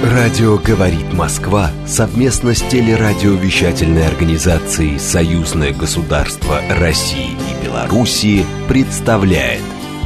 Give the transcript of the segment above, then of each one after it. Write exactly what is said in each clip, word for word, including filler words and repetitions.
Радио «Говорит Москва» совместно с телерадиовещательной организацией «Союзное государство России и Белоруссии» представляет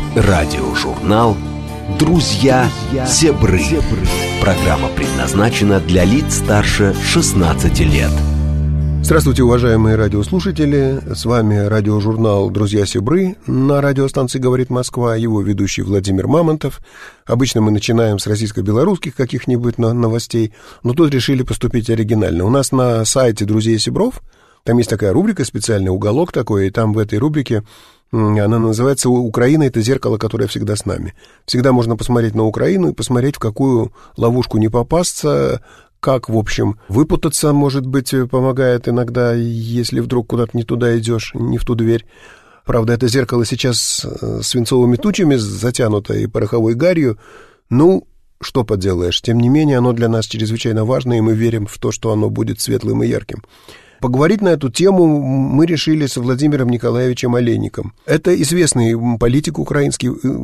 радиожурнал «Друзья Зебры». Программа предназначена для лиц старше шестнадцати лет. Здравствуйте, уважаемые радиослушатели. С вами радиожурнал «Друзья Зебры» на радиостанции «Говорит Москва», его ведущий Владимир Мамонтов. Обычно мы начинаем с российско-белорусских каких-нибудь новостей, но тут решили поступить оригинально. У нас на сайте «Друзей Зебров» там есть такая рубрика, специальный уголок такой, и там в этой рубрике она называется «Украина – это зеркало, которое всегда с нами». Всегда можно посмотреть на Украину и посмотреть, в какую ловушку не попасться, как, в общем, выпутаться, может быть, помогает иногда, если вдруг куда-то не туда идешь, не в ту дверь. Правда, это зеркало сейчас свинцовыми тучами затянуто и пороховой гарью. Ну, что поделаешь, тем не менее, оно для нас чрезвычайно важно, и мы верим в то, что оно будет светлым и ярким. Поговорить на эту тему мы решили с Владимиром Николаевичем Олейником. Это известный политик украинский,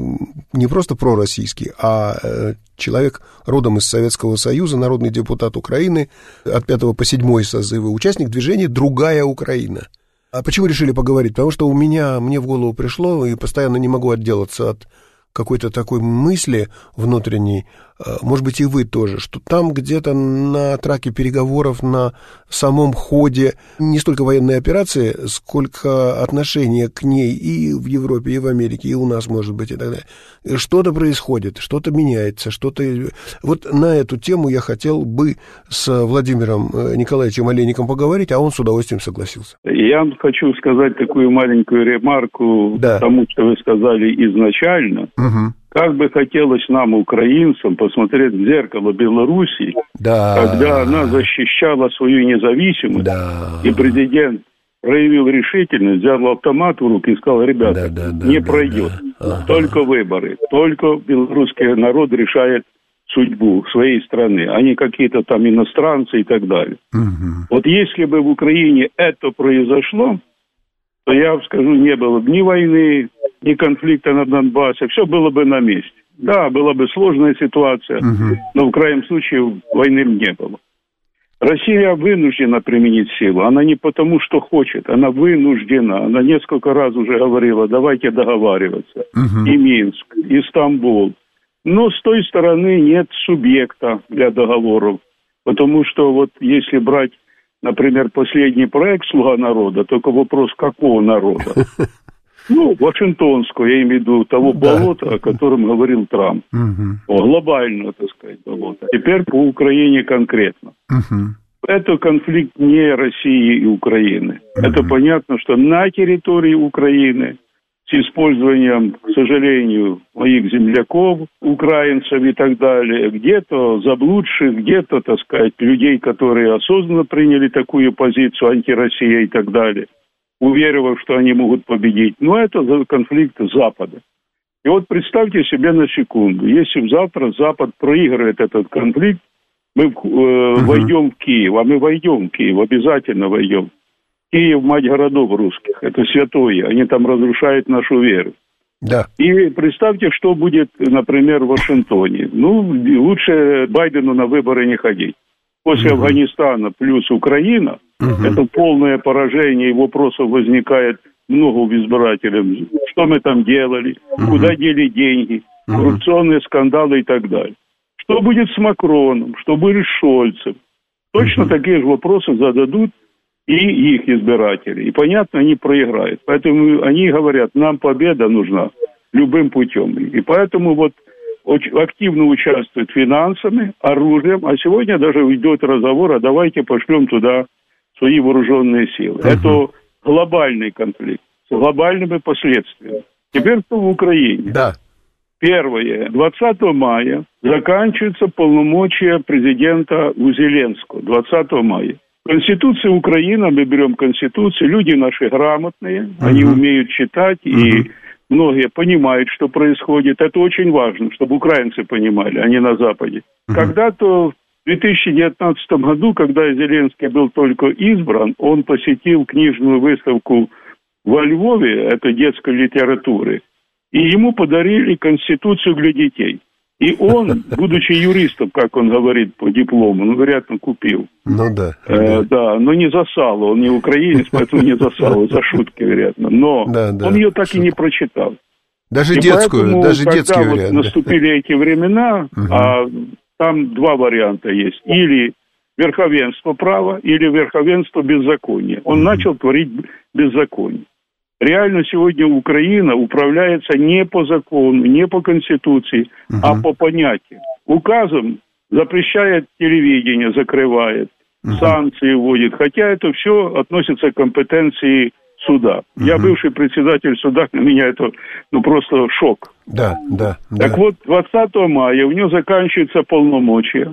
не просто пророссийский, а человек родом из Советского Союза, народный депутат Украины от пятого по седьмой созывы, участник движения «Другая Украина». А почему решили поговорить? Потому что у меня, мне в голову пришло, и постоянно не могу отделаться от какой-то такой мысли внутренней, может быть, и вы тоже, что там где-то на траке переговоров, на самом ходе не столько военной операции, сколько отношения к ней и в Европе, и в Америке, и у нас, может быть, и так далее. Что-то происходит, что-то меняется, что-то... Вот на эту тему я хотел бы с Владимиром Николаевичем Олейником поговорить, а он с удовольствием согласился. Я хочу сказать такую маленькую ремарку да. тому, что вы сказали изначально. Угу. Как бы хотелось нам, украинцам, посмотреть в зеркало Белоруссии, да. когда она защищала свою независимость, да. и президент проявил решительность, взял автомат в руки и сказал: ребята, да, да, да, не да, пройдет, да. Ага. только выборы, только белорусский народ решает судьбу своей страны, а не какие-то там иностранцы и так далее. Угу. Вот если бы в Украине это произошло, то я вам скажу, не было бы ни войны, ни конфликта на Донбассе, все было бы на месте. Да, была бы сложная ситуация, угу. но в крайнем случае войны не было. Россия вынуждена применить силу. Она не потому, что хочет, она вынуждена. Она несколько раз уже говорила: давайте договариваться. Угу. И Минск, и Стамбул. Но с той стороны нет субъекта для договоров. Потому что вот если брать, например, последний проект «Слуга народа», только вопрос, какого народа? Ну, Вашингтонского, я имею в виду того да. болота, о котором говорил Трамп. Угу. Глобально, так сказать, болото. Теперь по Украине конкретно. Угу. Это конфликт не России и Украины. Угу. Это понятно, что на территории Украины с использованием, к сожалению, моих земляков, украинцев и так далее, где-то заблудших, где-то, так сказать, людей, которые осознанно приняли такую позицию, антироссия и так далее, уверовав, что они могут победить. Но это конфликт Запада. И вот представьте себе на секунду, если завтра Запад проигрывает этот конфликт, мы э, uh-huh. войдем в Киев, а мы войдем в Киев, обязательно войдем. Киев – мать городов русских, это святое, они там разрушают нашу веру. Да. И представьте, что будет, например, в Вашингтоне. Ну, лучше Байдену на выборы не ходить. После угу. Афганистана плюс Украина, угу. это полное поражение, и вопросов возникает много у избирателей. Что мы там делали, угу. куда дели деньги, угу. коррупционные скандалы и так далее. Что будет с Макроном, что будет с Шольцем? Точно угу. такие же вопросы зададут и их избиратели. И, понятно, они проиграют. Поэтому они говорят: нам победа нужна любым путем. И поэтому вот очень активно участвуют финансами, оружием, а сегодня даже идет разговор: а давайте пошлем туда свои вооруженные силы. Uh-huh. Это глобальный конфликт с глобальными последствиями. Теперь что в Украине? Да. Первое. двадцатого мая заканчивается полномочия президента у Зеленского. двадцатого мая. Конституция Украины, мы берем Конституцию, люди наши грамотные, uh-huh. они умеют читать uh-huh. и... Многие понимают, что происходит. Это очень важно, чтобы украинцы понимали, а не на Западе. Uh-huh. Когда-то в две тысячи девятнадцатом году, когда Зеленский был только избран, он посетил книжную выставку во Львове, это детской литературы, и ему подарили Конституцию для детей. И он, будучи юристом, как он говорит по диплому, ну, вероятно, купил. Ну, да. Э, да, но не засал, он не украинец, поэтому не засал, за шутки, вероятно. Но да, да, он ее так шутка. И не прочитал. Даже и детскую, поэтому, даже когда детский вот вариант. наступили эти времена, угу. а там два варианта есть. Или верховенство права, или верховенство беззакония. Он угу. начал творить беззаконие. Реально сегодня Украина управляется не по закону, не по Конституции, угу. а по понятиям. Указом запрещает телевидение, закрывает, угу. санкции вводит. Хотя это все относится к компетенции суда. Угу. Я бывший председатель суда, для меня это ну, просто шок. Да, да, так да. вот, двадцатого мая у него заканчиваются полномочия.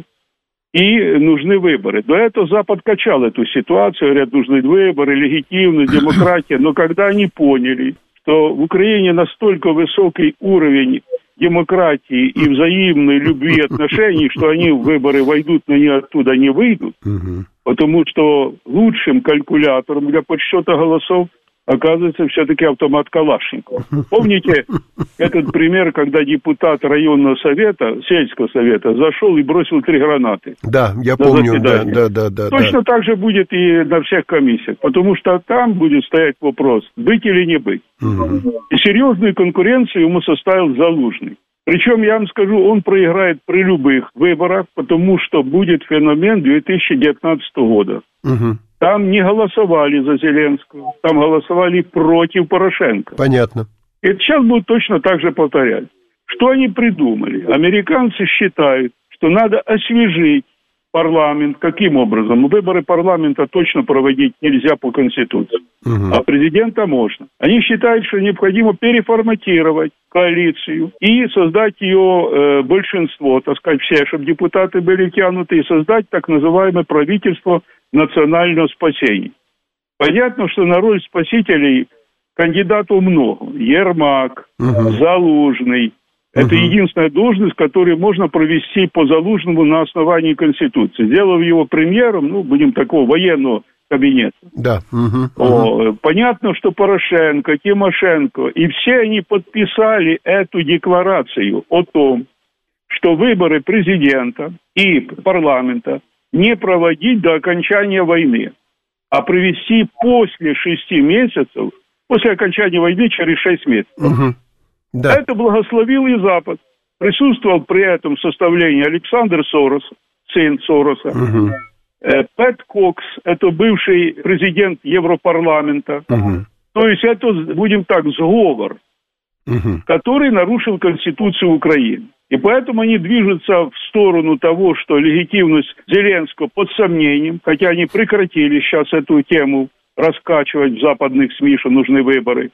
И нужны выборы. До этого Запад качал эту ситуацию, говорят, нужны выборы, легитимность, демократия. Но когда они поняли, что в Украине настолько высокий уровень демократии и взаимной любви и отношений, что они в выборы войдут, но они оттуда не выйдут, потому что лучшим калькулятором для подсчета голосов оказывается все-таки автомат Калашникова. Помните этот пример, когда депутат районного совета, сельского совета, зашел и бросил три гранаты? Да, я помню, да, да, да, да. Точно да. так же будет и на всех комиссиях, потому что там будет стоять вопрос, быть или не быть. Угу. И серьезную конкуренцию ему составил Залужный. Причем, я вам скажу, он проиграет при любых выборах, потому что будет феномен две тысячи девятнадцатого года. Угу. Там не голосовали за Зеленского, там голосовали против Порошенко. Понятно. И сейчас будут точно так же повторять. Что они придумали? Американцы считают, что надо освежить парламент. Каким образом? Выборы парламента точно проводить нельзя по Конституции, угу. а президента можно. Они считают, что необходимо переформатировать коалицию и создать ее э, большинство, так сказать, все, чтобы депутаты были втянуты, и создать так называемое правительство национального спасения. Понятно, что на роль спасителей кандидатов много. Ермак, угу. Залужный. Это угу. единственная должность, которую можно провести по Залужному на основании Конституции. Сделав его премьером, ну, будем такого военного кабинета. Да. Угу. О, понятно, что Порошенко, Тимошенко, и все они подписали эту декларацию о том, что выборы президента и парламента не проводить до окончания войны, а провести после шести месяцев, после окончания войны через шесть месяцев. Угу. Да. Это благословил и Запад. Присутствовал при этом в составлении Александр Сорос, сын Сороса, угу. э, Пэт Кокс, это бывший президент Европарламента. Угу. То есть это, будем так, сговор, угу. который нарушил Конституцию Украины. И поэтому они движутся в сторону того, что легитимность Зеленского под сомнением, хотя они прекратили сейчас эту тему раскачивать в западных СМИ, что нужны выборы.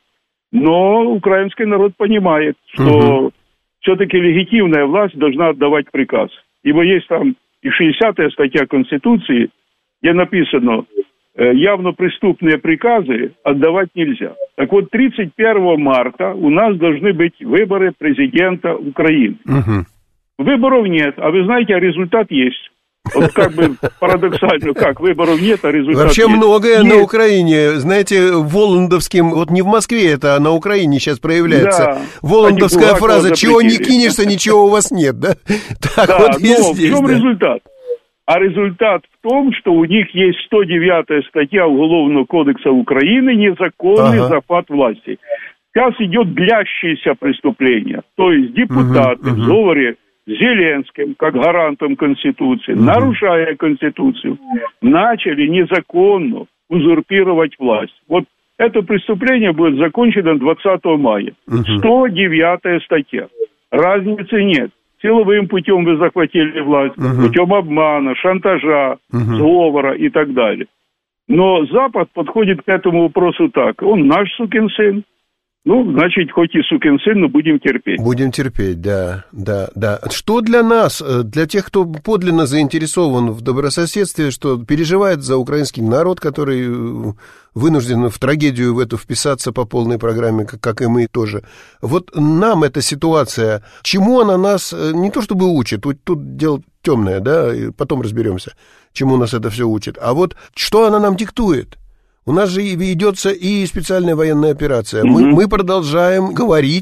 Но украинский народ понимает, что угу. все-таки легитимная власть должна отдавать приказ. Ибо есть там и шестидесятая статья Конституции, где написано, явно преступные приказы отдавать нельзя. Так вот, тридцать первого марта у нас должны быть выборы президента Украины. Угу. Выборов нет, а вы знаете, а результат есть. Вот как бы парадоксально, как выборов нет, а результат Вообще есть. многое есть. На Украине, знаете, воландовским, вот не в Москве это, а на Украине сейчас проявляется. Да. Воландовская фраза, чего не кинешься, ничего у вас нет, да? Так да, вот но здесь, в чем да. результат? А результат в том, что у них есть сто девятая статья Уголовного кодекса Украины «Незаконный ага. захват власти». Сейчас идет длящееся преступление. То есть депутаты угу, угу. в сговоре с Зеленским, как гарантом Конституции, угу. нарушая Конституцию, начали незаконно узурпировать власть. Вот это преступление будет закончено двадцатого мая. Угу. сто девятая статья. Разницы нет. Силовым путем вы захватили власть, угу. путем обмана, шантажа, угу. сговора и так далее. Но Запад подходит к этому вопросу так. Он наш сукин сын. Ну, значит, хоть и сукин сын, но будем терпеть. Будем терпеть, да, да, да. Что для нас, для тех, кто подлинно заинтересован в добрососедстве, что переживает за украинский народ, который вынужден в трагедию в эту вписаться по полной программе, как, как и мы тоже. Вот нам эта ситуация, чему она нас не то чтобы учит, тут, тут дело темное, да, и потом разберемся, чему нас это все учит, а вот что она нам диктует. У нас же ведется и специальная военная операция. Mm-hmm. Мы, мы продолжаем говорить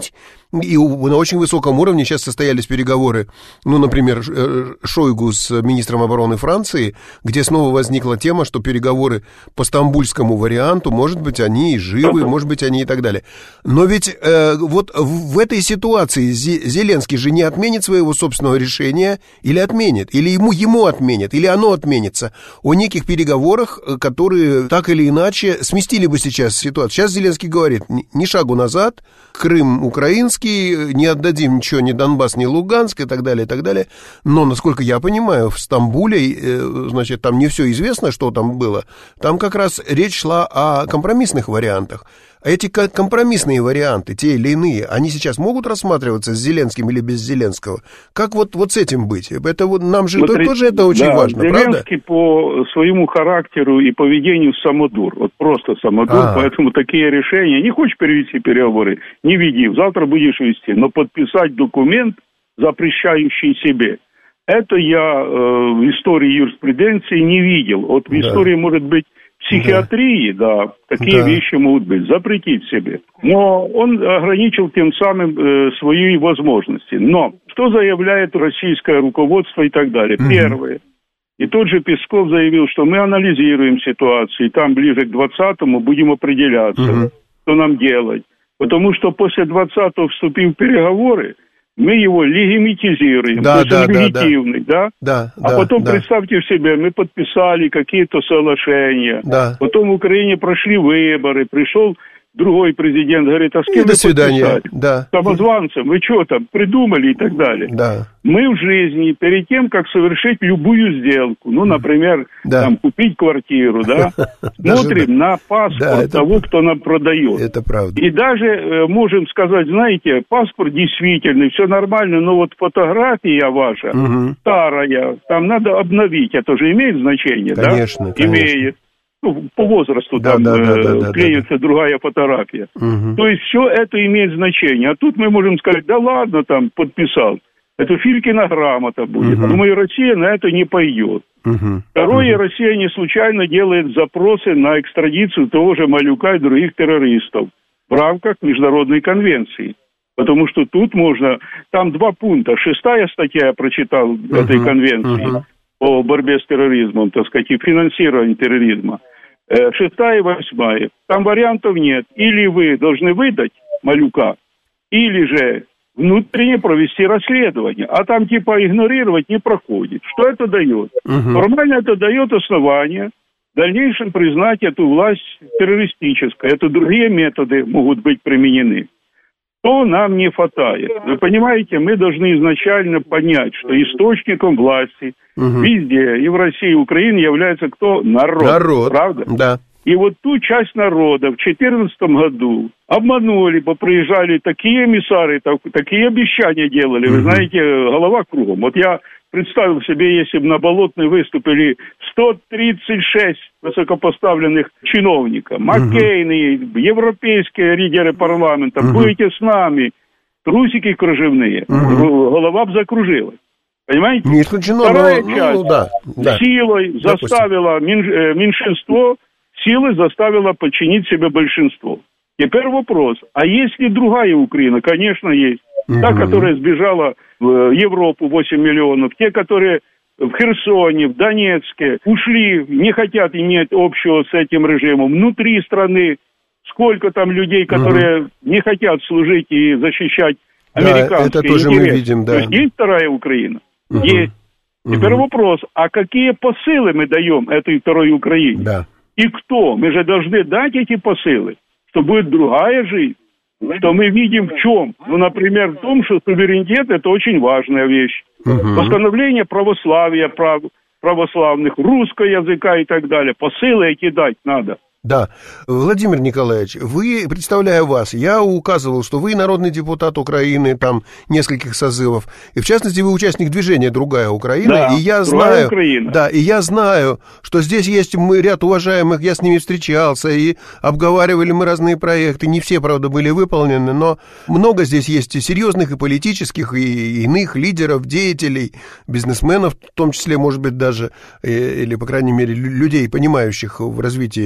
и на очень высоком уровне сейчас состоялись переговоры, ну, например, Шойгу с министром обороны Франции, где снова возникла тема, что переговоры по стамбульскому варианту, может быть, они и живы, может быть, они и так далее. Но ведь э, вот в этой ситуации Зеленский же не отменит своего собственного решения, или отменит, или ему, ему отменят, или оно отменится о неких переговорах, которые так или иначе сместили бы сейчас ситуацию. Сейчас Зеленский говорит, ни шагу назад, Крым украинский, не отдадим ничего, ни Донбасс, ни Луганск и так далее, и так далее. Но, насколько я понимаю, в Стамбуле, значит, там не все известно, что там было. Там как раз речь шла о компромиссных вариантах. Эти компромиссные варианты, те или иные, они сейчас могут рассматриваться с Зеленским или без Зеленского? Как вот, вот с этим быть? Это вот нам же Смотри, тоже это очень да, важно, Зеленский правда? по своему характеру и поведению самодур. Вот просто самодур, А-а-а. Поэтому такие решения. Не хочешь перевести переговоры? Не веди. Завтра будешь вести. Но подписать документ, запрещающий себе, это я э, в истории юриспруденции не видел. Вот в да. истории, может быть, психиатрии, да, да такие да. вещи могут быть, запретить себе. Но он ограничил тем самым э, свои возможности. Но что заявляет российское руководство и так далее? Угу. Первое. И тот же Песков заявил, что мы анализируем ситуацию, и там ближе к двадцатому будем определяться, угу. что нам делать. Потому что после двадцатого, вступив в переговоры, мы его легитимизируем, да, то есть да, он легитимный, да? да? А да, потом, да. представьте себе, мы подписали какие-то соглашения, да. потом в Украине прошли выборы, пришел другой президент, говорит, а с кем и вы до свидания. Да. Самозванцем, вы что там, придумали и так далее. Да. Мы в жизни, перед тем, как совершить любую сделку, ну, например, да. там, купить квартиру, да, смотрим на паспорт того, кто нам продает. Это правда. И даже можем сказать, знаете, паспорт действительный, все нормально, но вот фотография ваша старая, там надо обновить, это же имеет значение, да? Конечно, конечно. Имеет. Ну, по возрасту да, там да, да, э, да, клеится да, да. другая фотография. Угу. То есть все это имеет значение. А тут мы можем сказать, да ладно, там, подписал. Это Филькина грамота будет. Угу. Думаю, Россия на это не пойдет. Угу. Второе, угу. Россия не случайно делает запросы на экстрадицию того же Малюка и других террористов в рамках международной конвенции. Потому что тут можно... Там два пункта. Шестая статья, я прочитал угу. этой конвенции. Угу. По борьбе с терроризмом, так сказать, и финансированию терроризма. Э, шестая и восьмая. Там вариантов нет. Или вы должны выдать Малюка, или же внутренне провести расследование. А там типа игнорировать не проходит. Что это дает? Угу. Формально это дает основание в дальнейшем признать эту власть террористической. Это другие методы могут быть применены. Что нам не хватает? Вы понимаете, мы должны изначально понять, что источником власти угу. везде, и в России, и в Украине является кто? Народ. Народ, правда? Да. И вот ту часть народа в две тысячи четырнадцатом году обманули, поприезжали такие эмиссары, так, такие обещания делали, угу. вы знаете, голова кругом. Вот я представил себе, если бы на Болотной выступили сто тридцать шесть высокопоставленных чиновников, Маккейны, угу. европейские лидеры парламента, угу. будете с нами, трусики кружевные, угу. голова бы закружилась. Понимаете? Не исключено, Вторая но, часть ну, да, да. силой Допустим. заставила меньшинство, силой заставила подчинить себе большинство. Теперь вопрос, а есть ли другая Украина? Конечно, есть. Угу. Та, которая сбежала в Европу, восемь миллионов, те, которые в Херсоне, в Донецке ушли, не хотят иметь общего с этим режимом. Внутри страны сколько там людей, которые угу. не хотят служить и защищать американские да, это тоже интересы. Мы видим, да. То есть есть вторая Украина? Угу. Есть. Теперь угу. вопрос, а какие посылы мы даем этой второй Украине? Да. И кто? Мы же должны дать эти посылы, что будет другая жизнь. Что мы видим в чем? Ну, например, в том, что суверенитет – это очень важная вещь. Угу. Восстановление православия, прав, православных, русского языка и так далее. Посылы эти дать надо. Да. Владимир Николаевич, вы, представляю вас, я указывал, что вы народный депутат Украины, там, нескольких созывов, и в частности вы участник движения «Другая Украина», да, и я знаю, Украина. Да, и я знаю, что здесь есть мы, ряд уважаемых, я с ними встречался, и обговаривали мы разные проекты, не все, правда, были выполнены, но много здесь есть и серьезных, и политических, и иных лидеров, деятелей, бизнесменов, в том числе, может быть, даже, или, по крайней мере, людей, понимающих в развитии экономики,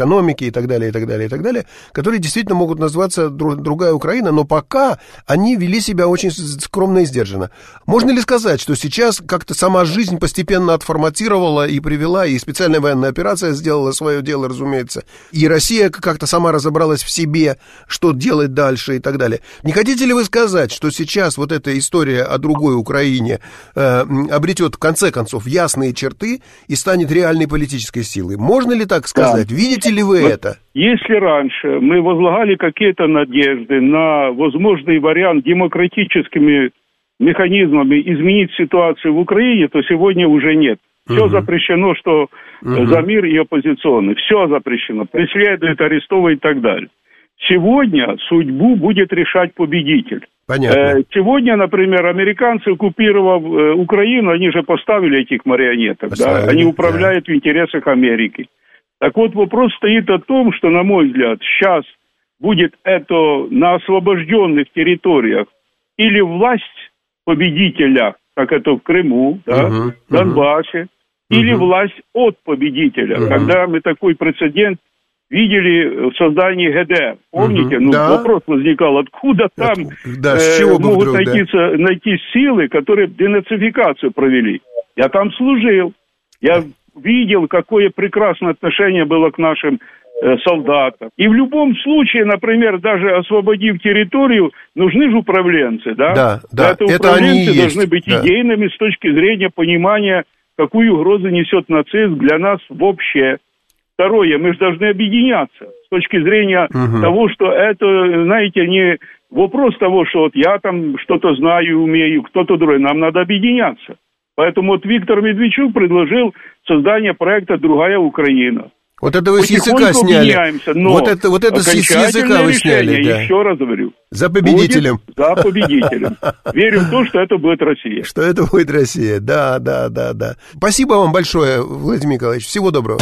экономики и так далее, и так далее, и так далее, которые действительно могут назваться другая Украина, но пока они вели себя очень скромно и сдержанно. Можно ли сказать, что сейчас как-то сама жизнь постепенно отформатировала и привела, и специальная военная операция сделала свое дело, разумеется, и Россия как-то сама разобралась в себе, что делать дальше и так далее. Не хотите ли вы сказать, что сейчас вот эта история о другой Украине э, обретет в конце концов ясные черты и станет реальной политической силой? Можно ли так сказать? Да. Видите ли вы вот это? Если раньше мы возлагали какие-то надежды на возможный вариант демократическими механизмами изменить ситуацию в Украине, то сегодня уже нет. Все угу. запрещено, что угу. за мир и оппозиционный. Все запрещено. Преследуют, арестовывают и так далее. Сегодня судьбу будет решать победитель. Понятно. Сегодня, например, американцы, оккупировав Украину, они же поставили этих марионеток. Да? Они управляют да. в интересах Америки. Так вот, вопрос стоит о том, что, на мой взгляд, сейчас будет это на освобожденных территориях или власть победителя, как это в Крыму, да, uh-huh, в Донбассе, uh-huh. или власть от победителя, uh-huh. когда мы такой прецедент видели в создании ГДР. Помните? Uh-huh. Ну, да. Вопрос возникал, откуда там да, э, могут вдруг, найти, да? найти силы, которые денацификацию провели. Я там служил. Я видел, какое прекрасное отношение было к нашим э, солдатам. И в любом случае, например, даже освободив территорию, нужны же управленцы, да? Да, да. Это управленцы это должны быть да. идейными с точки зрения понимания, какую угрозу несет нацизм для нас вообще. Второе, мы же должны объединяться с точки зрения угу. того, что это, знаете, не вопрос того, что вот я там что-то знаю, умею, кто-то другой. Нам надо объединяться. Поэтому вот Виктор Медведчук предложил создание проекта «Другая Украина». Вот это вы с языка сняли. Вот это, вот это с языка вы сняли, да. Еще раз говорю. За победителем. Будет за победителем. Верю в то, что это будет Россия. Что это будет Россия, да, да, да, да. Спасибо вам большое, Владимир Николаевич. Всего доброго.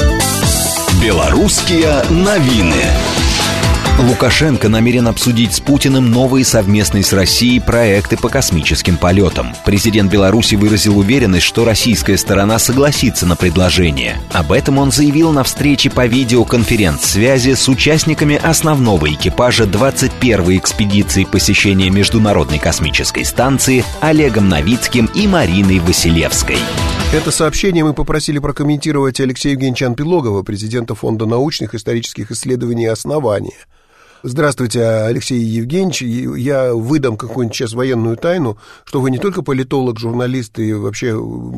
Белорусские новины. Лукашенко намерен обсудить с Путиным новые совместные с Россией проекты по космическим полетам. Президент Беларуси выразил уверенность, что российская сторона согласится на предложение. Об этом он заявил на встрече по видеоконференц-связи с участниками основного экипажа двадцать первой экспедиции посещения Международной космической станции Олегом Новицким и Мариной Василевской. Это сообщение мы попросили прокомментировать Алексея Евгеньевича Анпилогова, президента Фонда научных исторических исследований «Основания». Здравствуйте, Алексей Евгеньевич. Я выдам какую-нибудь сейчас военную тайну, что вы не только политолог, журналист и вообще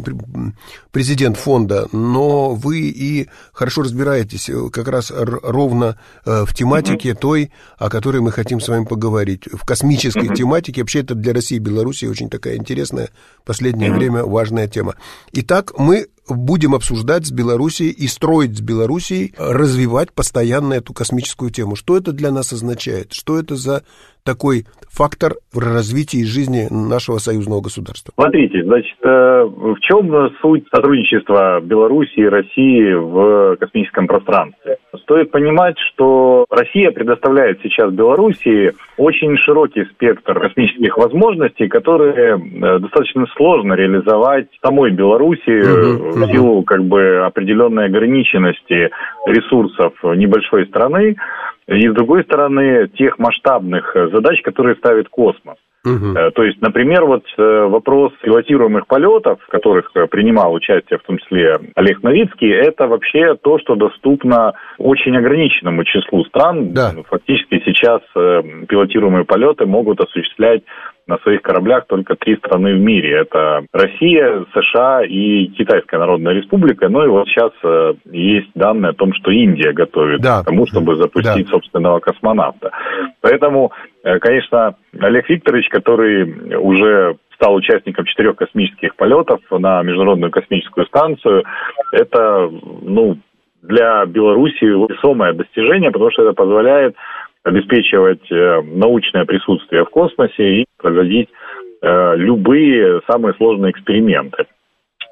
президент фонда, но вы и хорошо разбираетесь как раз ровно в тематике той, о которой мы хотим с вами поговорить. В космической тематике. Вообще это для России и Беларуси очень такая интересная, в последнее время важная тема. Итак, мы будем обсуждать с Белоруссией и строить с Белоруссией, развивать постоянно эту космическую тему. Что это для нас означает? Что это за такой фактор в развитии жизни нашего союзного государства? Смотрите, значит, в чем суть сотрудничества Беларуси и России в космическом пространстве? Стоит понимать, что Россия предоставляет сейчас Белоруссии очень широкий спектр космических возможностей, которые достаточно сложно реализовать самой Беларуси uh-huh. в силу как бы определенной ограниченности ресурсов небольшой страны. И, с другой стороны, тех масштабных задач, которые ставит космос. Uh-huh. То есть, например, вот вопрос пилотируемых полетов, в которых принимал участие в том числе Олег Новицкий, это вообще то, что доступно очень ограниченному числу стран. Да. Фактически сейчас пилотируемые полеты могут осуществлять на своих кораблях только три страны в мире. Это Россия, США и Китайская Народная Республика. Ну и вот сейчас э, есть данные о том, что Индия готовит да. к тому, чтобы запустить да. собственного космонавта. Поэтому, э, конечно, Олег Викторович, который уже стал участником четырех космических полетов на Международную космическую станцию, это, ну, для Беларуси весомое достижение, потому что это позволяет обеспечивать э, научное присутствие в космосе и проводить э, любые самые сложные эксперименты.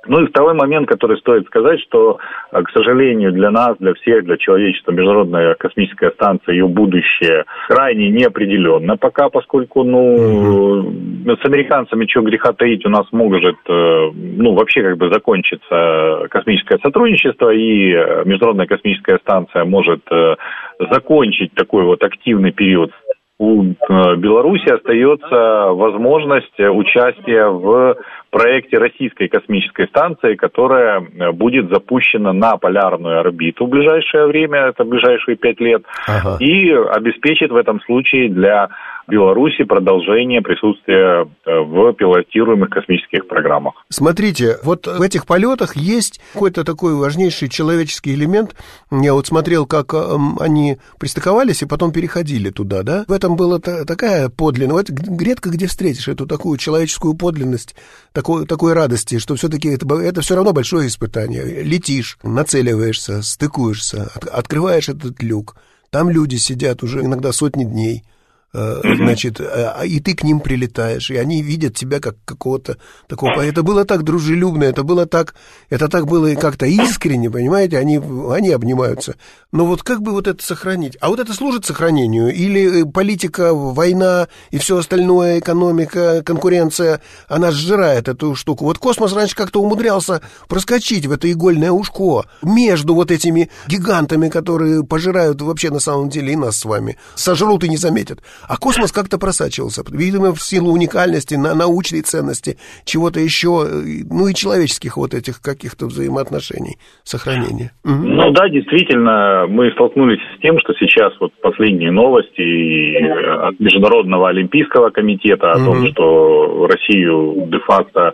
Ну и второй момент, который стоит сказать, что, к сожалению, для нас, для всех, для человечества, Международная космическая станция, ее будущее крайне неопределенно пока, поскольку, ну, угу. с американцами, чего греха таить, у нас может, ну, вообще как бы закончиться космическое сотрудничество, и Международная космическая станция может закончить такой вот активный период. У Беларуси остается возможность участия в проекте российской космической станции, которая будет запущена на полярную орбиту в ближайшее время, это в ближайшие пять лет, ага. и обеспечит в этом случае для Беларуси продолжение присутствия в пилотируемых космических программах. Смотрите, вот в этих полетах есть какой-то такой важнейший человеческий элемент. Я вот смотрел, как они пристыковались и потом переходили туда, да? В этом была такая подлинность. Вот редко где встретишь эту такую человеческую подлинность, такой, такой радости, что все-таки это, это все равно большое испытание. Летишь, нацеливаешься, стыкуешься, от, открываешь этот люк. Там люди сидят уже иногда сотни дней. Значит, и ты к ним прилетаешь, и они видят тебя как какого-то такого. Это было так дружелюбно, это было так, это так было как-то искренне, понимаете, они, они обнимаются. Но вот как бы вот это сохранить? А вот это служит сохранению? Или политика, война и все остальное, экономика, конкуренция, она сжирает эту штуку? Вот космос раньше как-то умудрялся проскочить в это игольное ушко между вот этими гигантами, которые пожирают вообще на самом деле и нас с вами, сожрут и не заметят. А космос как-то просачивался, видимо, в силу уникальности, на научной ценности, чего-то еще, ну и человеческих вот этих каких-то взаимоотношений, сохранения. Угу. Ну да, действительно, мы столкнулись с тем, что сейчас вот последние новости от Международного олимпийского комитета о угу. том, что Россию де-факто,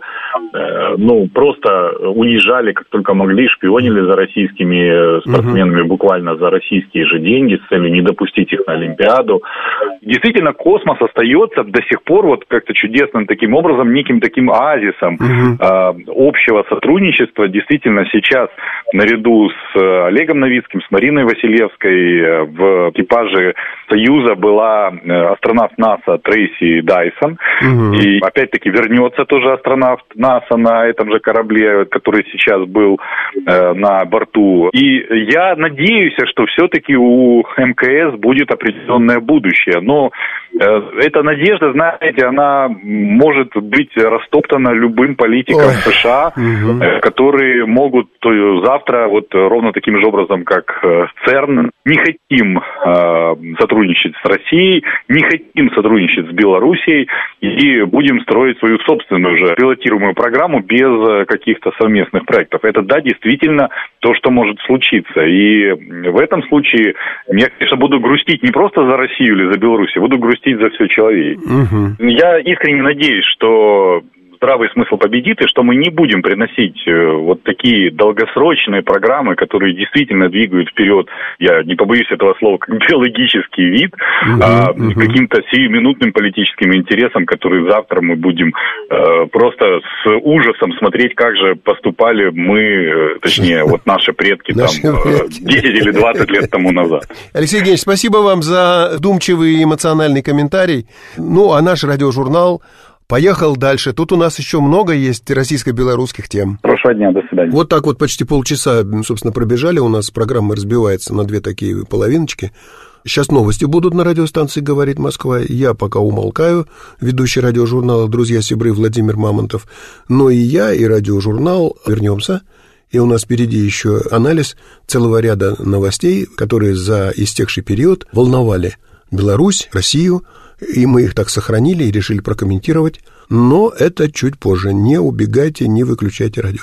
ну, просто унижали, как только могли, шпионили за российскими спортсменами, угу. буквально за российские же деньги с целью не допустить их на Олимпиаду. Действительно, космос остается до сих пор вот как-то чудесным таким образом, неким таким оазисом uh-huh. э, общего сотрудничества. Действительно, сейчас наряду с Олегом Новицким, с Мариной Василевской в экипаже Союза была астронавт НАСА Трейси Дайсон. Uh-huh. И опять-таки вернется тоже астронавт НАСА на этом же корабле, который сейчас был э, на борту. И я надеюсь, что все-таки у МКС будет определенное будущее. Но э, эта надежда, знаете, она может быть растоптана любым политиком Ой. США, угу. э, которые могут то, завтра, вот ровно таким же образом, как э, ЦЕРН, не хотим э, сотрудничать с Россией, не хотим сотрудничать с Белоруссией и будем строить свою собственную же пилотируемую программу без каких-то совместных проектов. Это, да, действительно то, что может случиться. И в этом случае я, конечно, буду грустить не просто за Россию или за Беларусь, буду грустить за все человечество. Угу. Я искренне надеюсь, что здравый смысл победит, и что мы не будем приносить вот такие долгосрочные программы, которые действительно двигают вперед, я не побоюсь этого слова, как биологический вид, uh-huh, а, uh-huh. каким-то сиюминутным политическим интересам, которые завтра мы будем э, просто с ужасом смотреть, как же поступали мы, точнее, вот наши предки там десять или двадцать лет тому назад. Алексей Евгеньевич, спасибо вам за вдумчивый и эмоциональный комментарий. Ну, а наш радиожурнал поехал дальше. Тут у нас еще много есть российско-белорусских тем. Хорошего дня, до свидания. Вот так вот почти полчаса, собственно, пробежали. У нас программа разбивается на две такие половиночки. Сейчас новости будут на радиостанции «Говорит Москва». Я пока умолкаю. Ведущий радиожурнала «Друзья Сибры» Владимир Мамонтов. Но и я, и радиожурнал вернемся. И у нас впереди еще анализ целого ряда новостей, которые за истекший период волновали Беларусь, Россию. И мы их так сохранили и решили прокомментировать. Но это чуть позже. Не убегайте, не выключайте радио.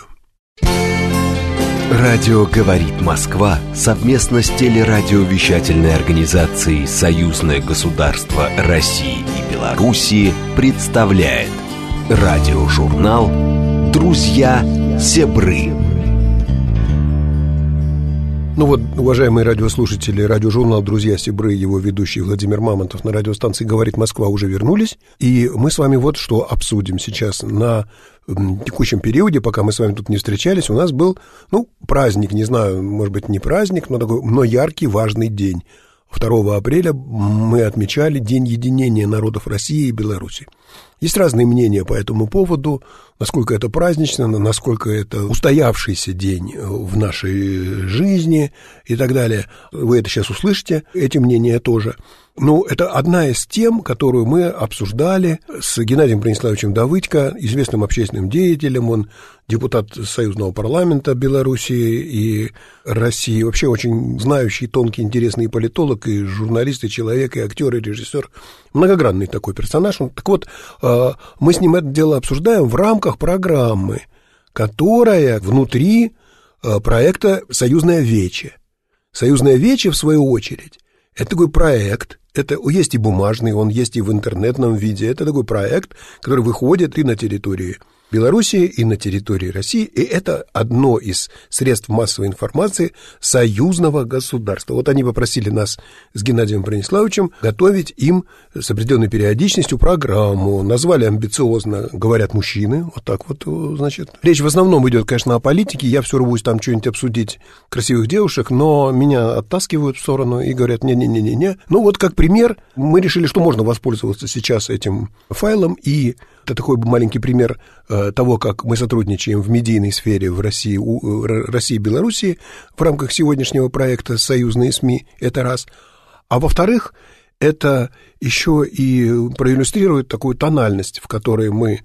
Радио «Говорит Москва» совместно с телерадиовещательной организацией «Союзное государство России и Белоруссии» представляет радиожурнал «Друзья Сибры». Ну вот, уважаемые радиослушатели, радиожурнал «Друзья Сибры», его ведущий Владимир Мамонтов на радиостанции «Говорит Москва» уже вернулись. И мы с вами вот что обсудим сейчас. На текущем периоде, пока мы с вами тут не встречались, у нас был, ну, праздник, не знаю, может быть, не праздник, но такой, но яркий, важный день. второго апреля мы отмечали День единения народов России и Беларуси. Есть разные мнения по этому поводу, насколько это празднично, насколько это устоявшийся день в нашей жизни и так далее. Вы это сейчас услышите, эти мнения тоже. Ну, это одна из тем, которую мы обсуждали с Геннадием Брониславовичем Давыдько, известным общественным деятелем. Он депутат Союзного парламента Белоруссии и России. Вообще очень знающий, тонкий, интересный политолог, и журналист, и человек, и актер, и режиссер. Многогранный такой персонаж. Так вот, мы с ним это дело обсуждаем в рамках программы, которая внутри проекта «Союзное вече». «Союзное вече», в свою очередь, это такой проект, это есть и бумажный, он есть и в интернетном виде. Это такой проект, который выходит и на территории Белоруссии, и на территории России. И это одно из средств массовой информации союзного государства. Вот они попросили нас с Геннадием Брониславовичем готовить им с определенной периодичностью программу. Назвали амбициозно «Говорят мужчины». Вот так вот, значит. Речь в основном идет, конечно, о политике. Я все рвусь там что-нибудь обсудить красивых девушек, но меня оттаскивают в сторону и говорят «не-не-не-не-не». Ну вот как пример, мы решили, что можно воспользоваться сейчас этим файлом, и это такой маленький пример того, как мы сотрудничаем в медийной сфере в России, у, России и Белоруссии в рамках сегодняшнего проекта «Союзные СМИ». Это раз. А во-вторых, это еще и проиллюстрирует такую тональность, в которой мы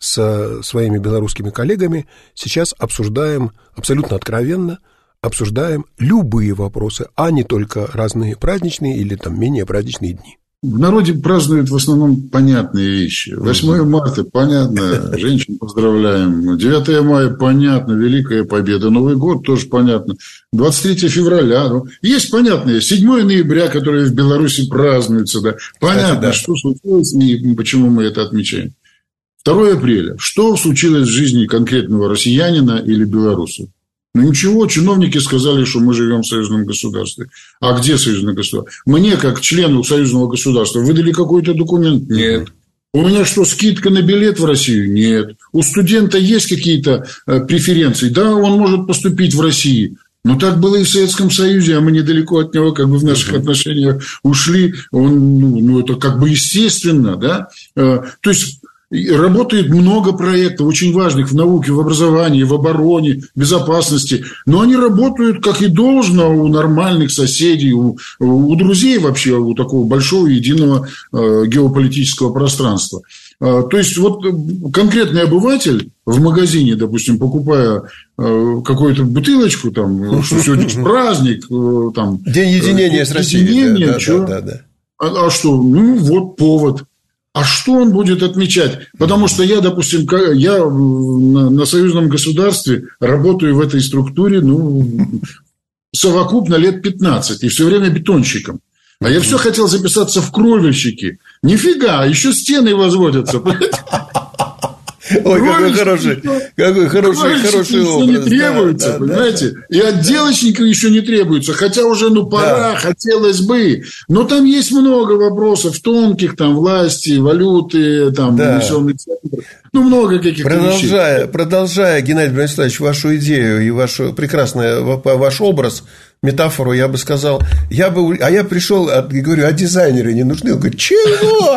со своими белорусскими коллегами сейчас обсуждаем абсолютно откровенно, обсуждаем любые вопросы, а не только разные праздничные или там менее праздничные дни. В народе празднуют в основном понятные вещи. восьмое марта, понятно, женщин поздравляем. девятое мая, понятно, Великая Победа. Новый год тоже понятно. двадцать третье февраля. Ну, есть понятные. седьмое ноября, которое в Беларуси празднуется. Да. Понятно, кстати, да, что случилось и почему мы это отмечаем. второе апреля. Что случилось в жизни конкретного россиянина или белоруса? Ну, ничего, чиновники сказали, что мы живем в союзном государстве. А где союзное государство? Мне, как члену союзного государства, выдали какой-то документ? Нет. У меня что, скидка на билет в Россию? Нет. У студента есть какие-то преференции? Да, он может поступить в Россию. Но так было и в Советском Союзе, а мы недалеко от него как бы в наших uh-huh. отношениях ушли. Он, ну, ну, это как бы естественно, да? То есть... Работает много проектов, очень важных в науке, в образовании, в обороне, в безопасности. Но они работают, как и должно, у нормальных соседей, у, у друзей вообще, у такого большого единого э, геополитического пространства. Э, то есть, вот конкретный обыватель в магазине, допустим, покупая э, какую-то бутылочку, там, что сегодня праздник. Э, там, День единения э, с Россией. Единение, да, да, да, да. А, а что? Ну, вот повод. А что он будет отмечать? Потому что я, допустим, я на, на союзном государстве работаю в этой структуре, ну, совокупно лет пятнадцать, и все время бетонщиком. А я все хотел записаться в кровельщики. Нифига, еще стены возводятся. Ой, какой хороший, какой хороший, хороший образ. Не требуется, да, понимаете? Да, да. И отделочника еще не требуется. Хотя уже, ну, пора, да. хотелось бы. Но там есть много вопросов тонких, там, власти, валюты, там, да. внесенный центр. Ну, много каких-то продолжая, вещей. Продолжая, Геннадий Брониславович, вашу идею и ваш прекрасный ваш образ, метафору, я бы сказал, я бы, а я пришел и говорю, а дизайнеры не нужны? Он говорит, чего?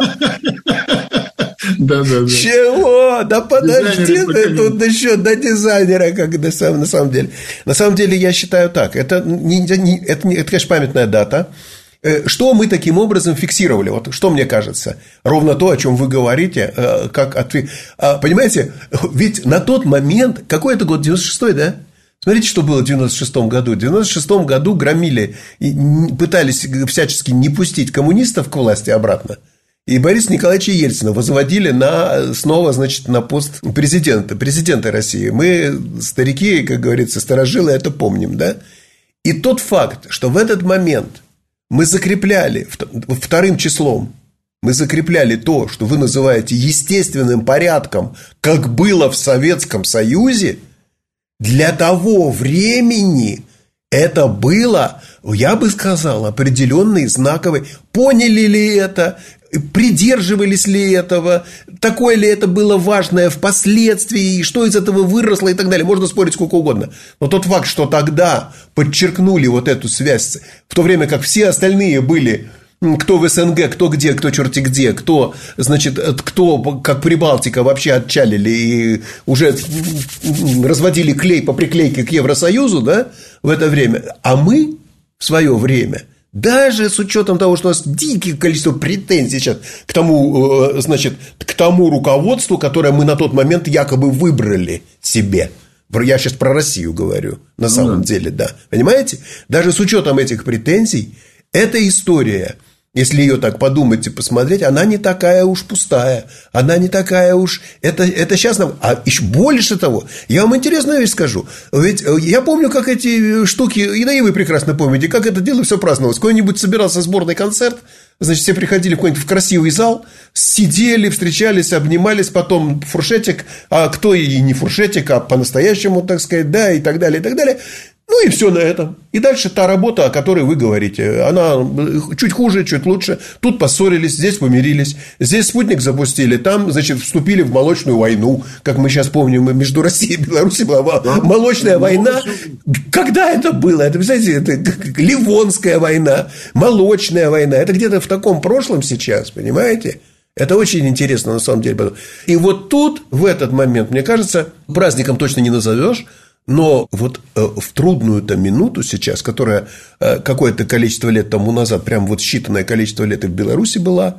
Да, да, да. Чего? Да подожди, ты тут еще до дизайнера, как на самом, на самом деле. На самом деле, я считаю так. Это, не, не, это, это, конечно, памятная дата. Что мы таким образом фиксировали? Вот что мне кажется? Ровно то, о чем вы говорите. Как ответ... Понимаете, ведь на тот момент... Какой это год? девяносто шестой, да? Смотрите, что было в девяносто шестом году. В девяносто шестом году громили, пытались всячески не пустить коммунистов к власти обратно. И Бориса Николаевича Ельцина возводили на, снова, значит, на пост президента, президента России. Мы, старики, как говорится, старожилы, это помним, да? И тот факт, что в этот момент мы закрепляли, вторым числом, мы закрепляли то, что вы называете естественным порядком, как было в Советском Союзе, для того времени это было, я бы сказал, определенный знаковый. Поняли ли это? Придерживались ли этого, такое ли это было важное впоследствии, что из этого выросло и так далее. Можно спорить сколько угодно. Но тот факт, что тогда подчеркнули вот эту связь, в то время как все остальные были кто в СНГ, кто где, кто черти где, кто, значит, кто, как Прибалтика, вообще отчалили и уже разводили клей по приклейке к Евросоюзу, да, в это время. А мы в свое время, даже с учетом того, что у нас дикое количество претензий сейчас к тому, значит, к тому руководству, которое мы на тот момент якобы выбрали себе. Я сейчас про Россию говорю, на самом mm-hmm. деле, да. Понимаете? Даже с учетом этих претензий, эта история, если ее так подумать и посмотреть, она не такая уж пустая. Она не такая уж... Это, это сейчас нам... А еще больше того, я вам интересную вещь скажу. Ведь я помню, как эти штуки... И да и вы прекрасно помните, как это дело все праздновалось. Какой-нибудь собирался сборный концерт, значит, все приходили в какой-нибудь красивый зал, сидели, встречались, обнимались, потом фуршетик, а кто и не фуршетик, а по-настоящему, так сказать, да, и так далее, и так далее. Ну, и все на этом. И дальше та работа, о которой вы говорите. Она чуть хуже, чуть лучше. Тут поссорились, здесь помирились. Здесь спутник запустили. Там, значит, вступили в молочную войну. Как мы сейчас помним, между Россией и Беларусью была да. молочная война. Когда это было? Это, знаете, это Ливонская война, молочная война. Это где-то в таком прошлом сейчас, понимаете? Это очень интересно, на самом деле. И вот тут, в этот момент, мне кажется, праздником точно не назовешь. Но вот в трудную-то минуту сейчас, которая какое-то количество лет тому назад, прям вот считанное количество лет и в Беларуси была,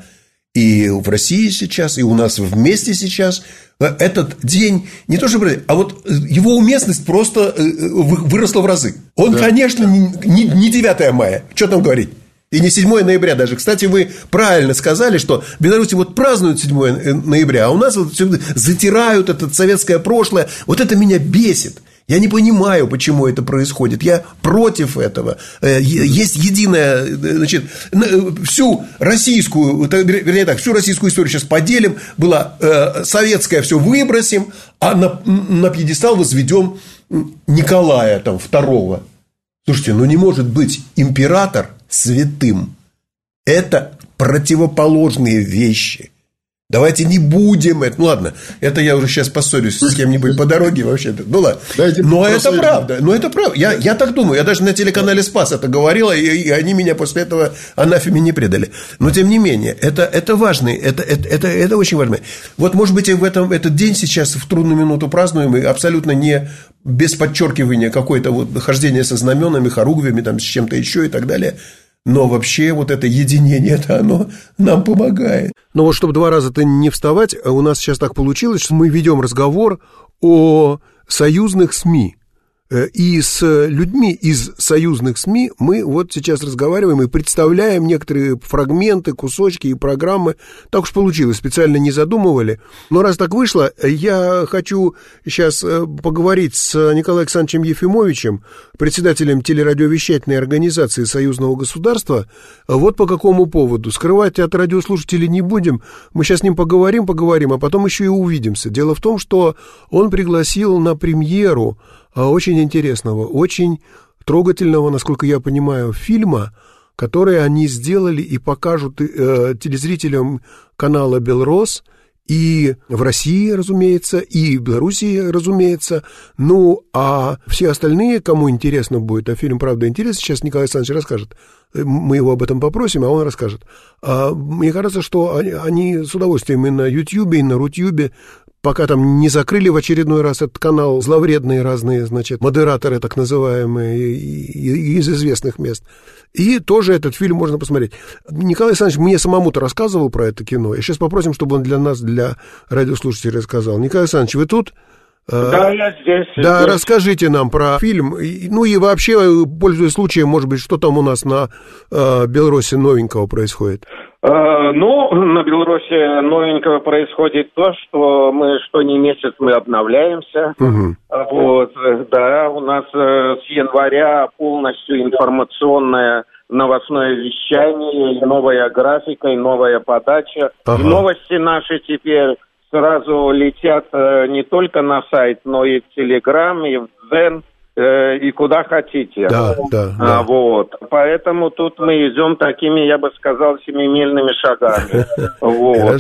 и в России сейчас, и у нас вместе сейчас, этот день не то чтобы... А вот его уместность просто выросла в разы. Он, да. конечно, не девятое мая. Что там говорить? И не седьмое ноября даже. Кстати, вы правильно сказали, что в Беларуси вот празднуют седьмое ноября, а у нас вот затирают это советское прошлое. Вот это меня бесит. Я не понимаю, почему это происходит. Я против этого. Есть единая, значит, всю российскую, вернее так, всю российскую историю сейчас поделим. Была советская, все выбросим, а на, на пьедестал возведем Николая там, второго. Слушайте, ну не может быть император святым. Это противоположные вещи. Давайте не будем это. Ну ладно, это я уже сейчас поссорюсь с кем-нибудь по дороге вообще. Ну ладно. Дайте но это правда. Но это правда. Я, я так думаю. Я даже на телеканале «Спас» это говорила, и, и они меня после этого анафеме не предали. Но тем не менее, это, это важно. Это, это, это, это очень важно. Вот, может быть, в этом, этот день сейчас в трудную минуту празднуем, и абсолютно не без подчеркивания какое-то вот хождение со знаменами, хоругвями, там, с чем-то еще и так далее. Но вообще вот это единение, это оно нам помогает. Но вот чтобы два раза-то не вставать, у нас сейчас так получилось, что мы ведем разговор о союзных СМИ. И с людьми из союзных СМИ мы вот сейчас разговариваем и представляем некоторые фрагменты, кусочки и программы. Так уж получилось, специально не задумывали. Но раз так вышло, я хочу сейчас поговорить с Николаем Александровичем Ефимовичем, председателем телерадиовещательной организации Союзного государства. Вот по какому поводу. Скрывать от радиослушателей не будем. Мы сейчас с ним поговорим, поговорим, а потом еще и увидимся. Дело в том, что он пригласил на премьеру очень интересного, очень трогательного, насколько я понимаю, фильма, который они сделали и покажут э, телезрителям канала «Белрос» и в России, разумеется, и в Белоруссии, разумеется. Ну, а все остальные, кому интересно будет, а фильм, правда, интересен, сейчас Николай Александрович расскажет. Мы его об этом попросим, а он расскажет. А мне кажется, что они, они с удовольствием и на Ютьюбе, и на Рутьюбе, пока там не закрыли в очередной раз этот канал, зловредные разные, значит, модераторы так называемые из известных мест. И тоже этот фильм можно посмотреть. Николай Александрович мне самому-то рассказывал про это кино. И сейчас попросим, чтобы он для нас, для радиослушателей рассказал. Николай Александрович, вы тут? Да, я здесь. Да, здесь. Расскажите нам про фильм. Ну и вообще, пользуясь случаем, может быть, что там у нас на э, Беларуси новенького происходит? Э, ну, на Беларуси новенького происходит то, что мы что ни месяц мы обновляемся. Угу. Вот, да, у нас э, с января полностью информационное новостное вещание, новая графика, и новая подача. Ага. И новости наши теперь сразу летят э, не только на сайт, но и в Телеграм, и в Дзен, э, и куда хотите. Да, да, а, да. Вот. Поэтому тут мы идем такими, я бы сказал, семимильными шагами. Вот.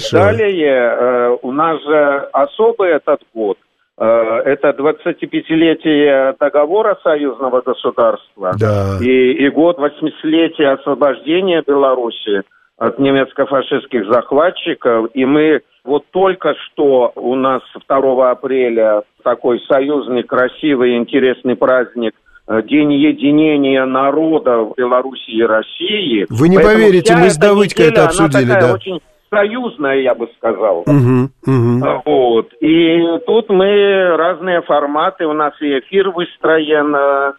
Далее у нас же особый этот год. Это двадцатипятилетие договора союзного государства, да. и, и год восьмидесятилетия освобождения Беларуси от немецко-фашистских захватчиков, и мы вот только что у нас второго апреля такой союзный, красивый, интересный праздник, День единения народов Беларуси и России. Вы не Поэтому поверите, мы с Давыдькой это обсудили, она да. Очень союзная, я бы сказал. Угу, угу. Вот. И тут мы разные форматы, у нас и эфир выстроен.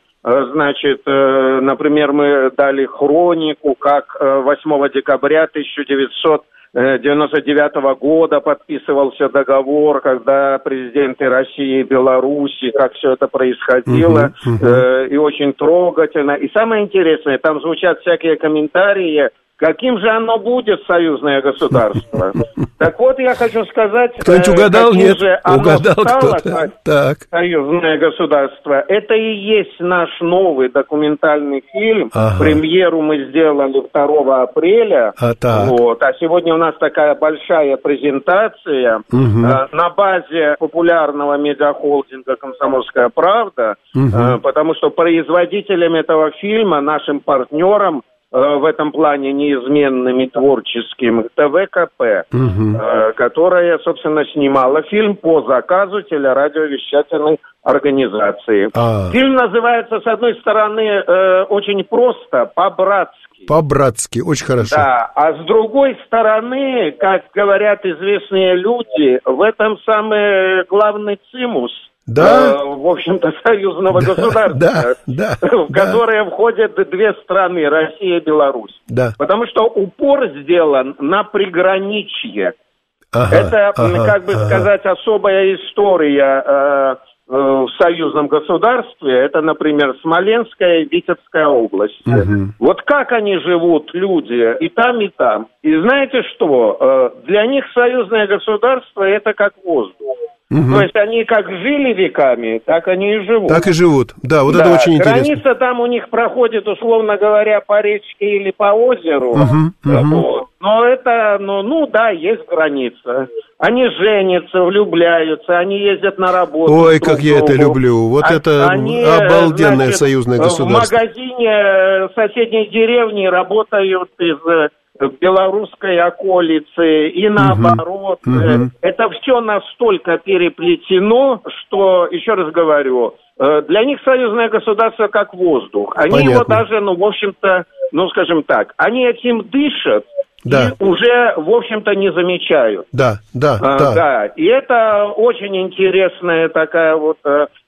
Значит, например, мы дали хронику, как восьмого декабря тысяча девятьсот девяносто девятого года подписывался договор, когда президенты России и Беларуси, как все это происходило, uh-huh, uh-huh. Э, и очень трогательно. И самое интересное, там звучат всякие комментарии, каким же оно будет, союзное государство. Так вот, я хочу сказать, кто-нибудь угадал? каким Нет, же оно угадал стало, кто-то. Так. Союзное государство. Это и есть наш новый документальный фильм. Ага. Премьеру мы сделали второго апреля. А, так. Вот. А сегодня у нас такая большая презентация угу. э, на базе популярного медиахолдинга «Комсомольская правда», угу. э, потому что производителем этого фильма, нашим партнером, в этом плане неизменным и творческим, тэ вэ ка пэ, угу. которая, собственно, снимала фильм по заказу телерадиовещательной организации. А. Фильм называется, с одной стороны, очень просто, по-братски. По-братски, очень хорошо. Да, а с другой стороны, как говорят известные люди, в этом самый главный цимус. Да? Э, в общем-то, союзного да, государства, да, да, в которое да. входят две страны, Россия и Беларусь. Да. Потому что упор сделан на приграничье. Ага, Это, ага, как бы ага. сказать, особая история э, э, в союзном государстве. Это, например, Смоленская и Витебская области. Угу. Вот как они живут, люди, и там, и там. И знаете что? Э, для них союзное государство – это как воздух. Угу. То есть они как жили веками, так они и живут. Так и живут, да, вот да. это очень интересно. Граница там у них проходит, условно говоря, по речке или по озеру. Угу, угу. Вот. Но это, ну, ну да, есть граница. Они женятся, влюбляются, они ездят на работу. Ой, как я это люблю. Вот а, это они, обалденное значит, союзное государство. В магазине соседней деревни работают из белорусской околицы и наоборот. Угу, угу. Это все настолько переплетено, что, еще раз говорю, для них союзное государство как воздух. Они Понятно. Его даже, ну, в общем-то, ну, скажем так, они этим дышат, да. и уже, в общем-то, не замечают. Да, да, а, да. да. И это очень интересная такая вот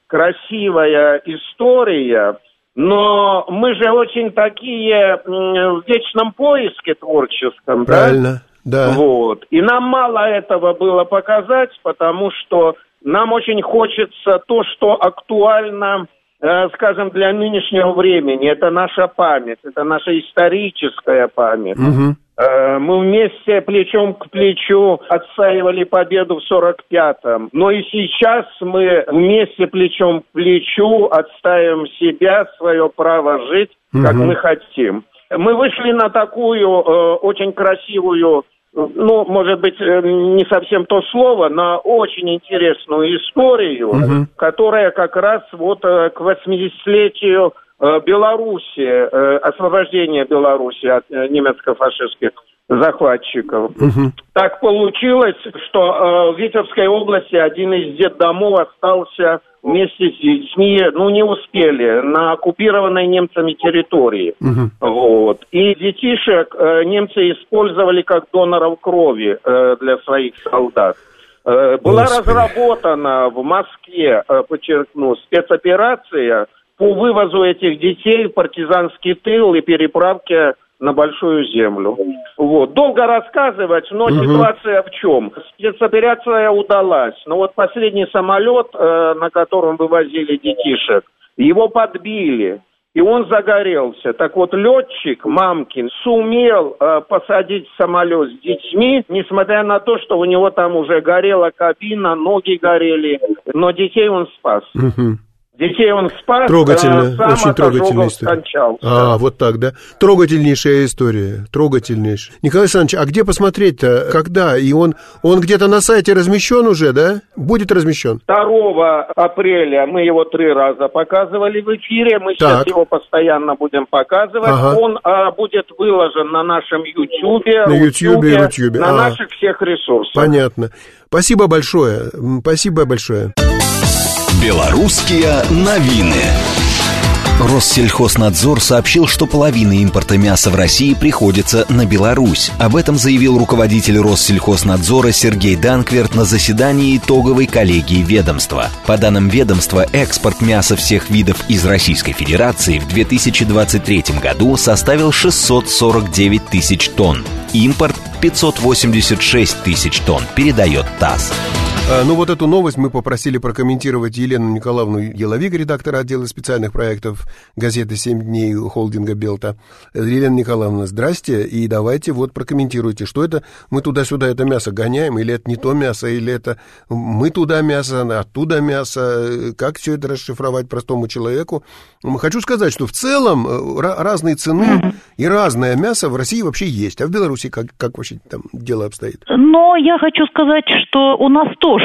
красивая история. Но мы же очень такие в вечном поиске творческом, Правильно, да? да. Вот. И нам мало этого было показать, потому что нам очень хочется то, что актуально, э, скажем, для нынешнего времени. Это наша память, это наша историческая память. Угу. Э, мы вместе плечом к плечу отстаивали победу в сорок пятом. Но и сейчас мы вместе плечом к плечу отстаиваем себя, свое право жить, как угу. мы хотим. Мы вышли на такую э, очень красивую, ну, может быть, не совсем то слово, но очень интересную историю, угу. которая как раз вот к восьмидесятилетию Беларуси, освобождения Беларуси от немецко-фашистских захватчиков. Угу. Так получилось, что в Витебской области один из детдомов остался вместе с детьми, ну, не успели, на оккупированной немцами территории. Угу. Вот. И детишек э, немцы использовали как доноров крови э, для своих солдат. Э, была Господи. разработана в Москве, э, подчеркну, спецоперация по вывозу этих детей в партизанский тыл и переправке на Большую Землю. Вот. Долго рассказывать, но угу. ситуация в чем? Спецоперация удалась. Но вот последний самолет, э, на котором вывозили детишек, его подбили, и он загорелся. Так вот, летчик Мамкин сумел э, посадить самолет с детьми, несмотря на то, что у него там уже горела кабина, ноги горели, но детей он спас. Угу. Детей он спас, трогательно, а сам очень от трогательная ожогов история. скончался. А, вот так, да? Трогательнейшая история, трогательнейшая. Николай Александрович, а где посмотреть-то, когда? И он, он где-то на сайте размещен уже, да? Будет размещен? второго апреля мы его три раза показывали в эфире, мы так. сейчас его постоянно будем показывать. Ага. Он а, будет выложен на нашем Ютьюбе, на Ютьюбе, Ютьюбе. на а. наших всех ресурсах. Понятно. Спасибо большое. Спасибо большое. Белорусские новины. Россельхознадзор сообщил, что половина импорта мяса в России приходится на Беларусь. Об этом заявил руководитель Россельхознадзора Сергей Данкверт на заседании итоговой коллегии ведомства. По данным ведомства, экспорт мяса всех видов из Российской Федерации в две тысячи двадцать третьем году составил шестьсот сорок девять тысяч тонн. Импорт пятьсот восемьдесят шесть тысяч тонн, передает ТАСС. А, ну вот эту новость мы попросили прокомментировать Елену Николаевну Еловик, редактора отдела специальных проектов газеты «Семь дней» холдинга «Белта». Елена Николаевна, здрасте, и давайте вот прокомментируйте, что это мы туда-сюда это мясо гоняем, или это не то мясо, или это мы туда мясо, оттуда мясо, как все это расшифровать простому человеку. Хочу сказать, что в целом разные цены и разное мясо в России вообще есть, а в Беларуси как, как вообще там дело обстоит? Но я хочу сказать, что у нас тоже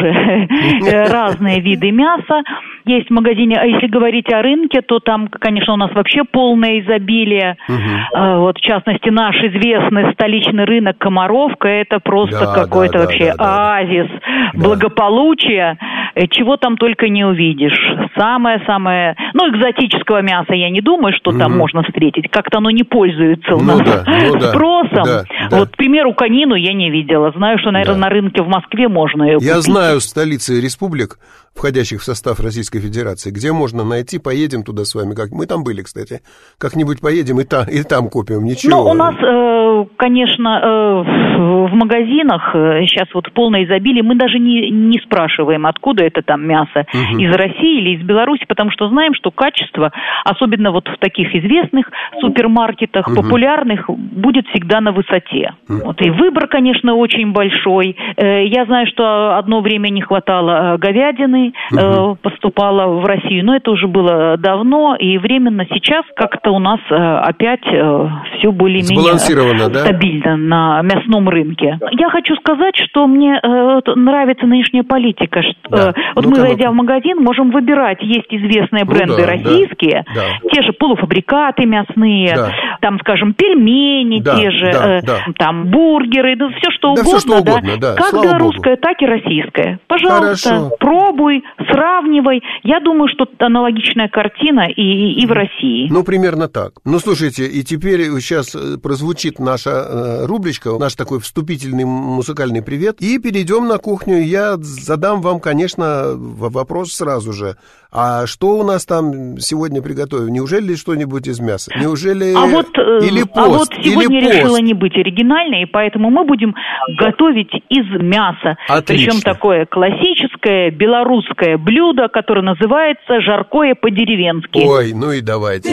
разные виды мяса. Есть в магазине, а если говорить о рынке, то там, конечно, у нас вообще полное изобилие. Угу. Вот, в частности, наш известный столичный рынок Комаровка, это просто да, какой-то да, вообще да, оазис да. благополучия, чего там только не увидишь. Самое-самое... Ну, экзотического мяса я не думаю, что угу. там можно встретить. Как-то оно не пользуется у ну, нас да, ну, спросом. Да, да. Вот, к примеру, конину я не видела. Знаю, что, наверное, да. на рынке в Москве можно ее купить. Я знаю столицы республик, входящих в состав Российской Федерации, где можно найти, поедем туда с вами, как мы там были, кстати, как-нибудь поедем и там, и там купим, ничего. Ну, у нас, э, конечно, э, в магазинах сейчас вот полное изобилие, мы даже не, не спрашиваем, откуда это там мясо, угу. из России или из Беларуси, потому что знаем, что качество, особенно вот в таких известных супермаркетах, угу. популярных, будет всегда на высоте. Угу. Вот, и выбор, конечно, очень большой. Э, я знаю, что одно время не хватало говядины, угу. поступала в Россию, но это уже было давно и временно. Сейчас как-то у нас опять все более-менее стабильно да? на мясном рынке. Я хочу сказать, что мне нравится нынешняя политика. Да. Вот ну-ка, мы, зайдя ну-ка. в магазин, можем выбирать. Есть известные бренды ну, да, российские, да, да. те же полуфабрикаты мясные, да. там, скажем, пельмени да, те же, да, э, да. там бургеры, ну, все что да, угодно. Все, что да? угодно да. Как Слава белорусское, Богу. Так и российское. Пожалуйста, Хорошо. пробуй, сравнивай. Я думаю, что аналогичная картина и, и в России. Ну, примерно так. Ну, слушайте, и теперь сейчас прозвучит наша э, рубричка, наш такой вступительный музыкальный привет, и перейдем на кухню. Я задам вам, конечно, вопрос сразу же. А что у нас там сегодня приготовим? Неужели что-нибудь из мяса? Неужели а вот, или пост? А вот сегодня или решила пост? не быть оригинальной, и поэтому мы будем готовить из мяса. Отлично. Причем такое классическое белорусское блюдо, которое называется жаркое по-деревенски. Ой, ну и давайте.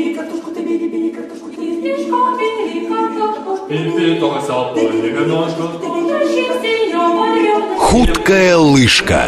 Хуткая лыжка.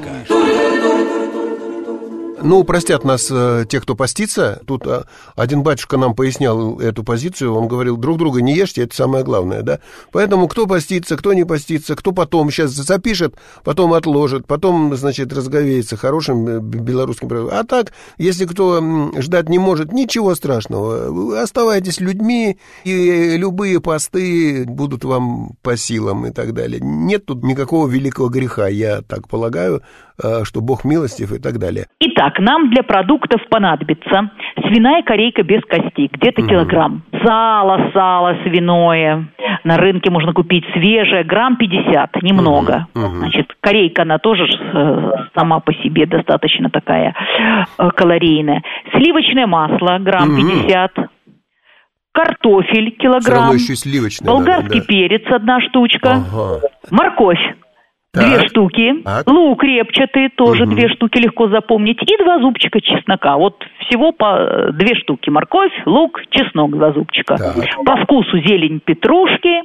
Ну, простят нас э, те, кто постится. Тут э, один батюшка нам пояснял эту позицию. Он говорил, друг друга не ешьте, это самое главное, да? Поэтому кто постится, кто не постится, кто потом сейчас запишет, потом отложит, потом, значит, разговеется хорошим белорусским правилом. А так, если кто ждать не может, ничего страшного. Вы оставайтесь людьми, и любые посты будут вам по силам и так далее. Нет тут никакого великого греха, я так полагаю, э, что Бог милостив и так далее. Итак, нам для продуктов понадобится свиная корейка без костей, где-то угу. килограмм. Сало, сало свиное. На рынке можно купить свежее, грамм пятьдесят, немного. Угу. Угу. Значит, корейка, она тоже э, сама по себе достаточно такая э, калорийная. Сливочное масло, грамм угу. пятьдесят. Картофель, килограмм. Еще сливочное болгарский надо, да. перец, одна штучка. Ага. Морковь. Так. Две штуки, так. Лук репчатый, тоже угу. две штуки, легко запомнить, и два зубчика чеснока. Вот всего по две штуки. Морковь, лук, чеснок, два зубчика. Так. По вкусу зелень петрушки,